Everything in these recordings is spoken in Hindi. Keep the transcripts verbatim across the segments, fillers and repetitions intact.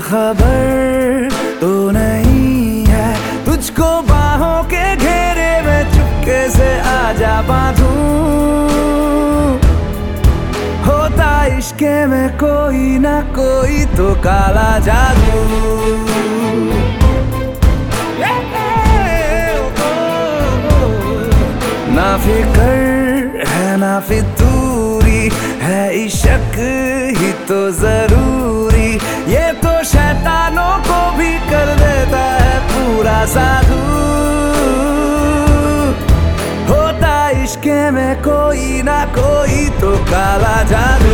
खबर तो नहीं है तुझको बाहों के घेरे में चुपके से आजा बांधूं। होता इश्के में कोई ना कोई तो काला जादू। ना फिकर है ना फितूरी है इश्क ही तो जरूरी। ये तो शैतानों को भी कर देता है पूरा साधु। होता इश्के में कोई ना कोई तो काला जादू।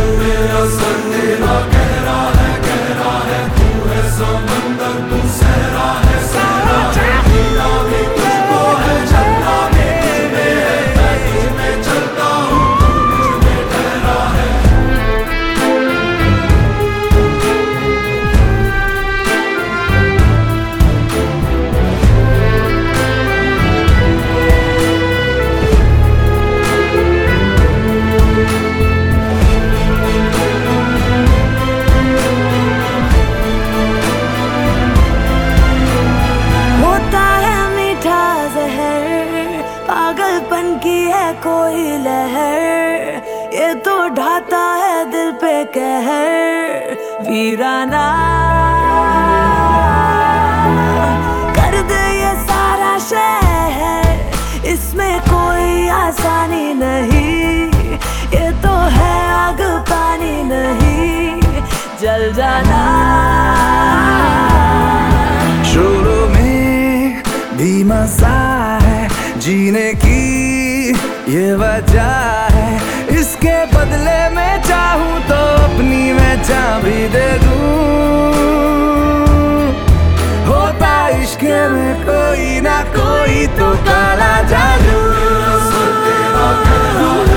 गहरा है गहरा है तू है समंदर तू सहरा है सहरा जीना भी तुझको है चलना भी तुझमें है मैं तुझमें चलता हूँ तू मुझमें ठहरा है। पागलपन की है कोई लहर ये तो ढाता है दिल पे कहर। वीराना कर दे ये सारा शहर इसमें कोई आसानी नहीं। ये तो है आग पानी नहीं जल जाना। शुरू में भी मजा है जीने की ये वजह है। इसके बदले में चाहूं तो अपनी मैं जान भी दे दूं। होता इश्क में कोई ना कोई तो काला जादू।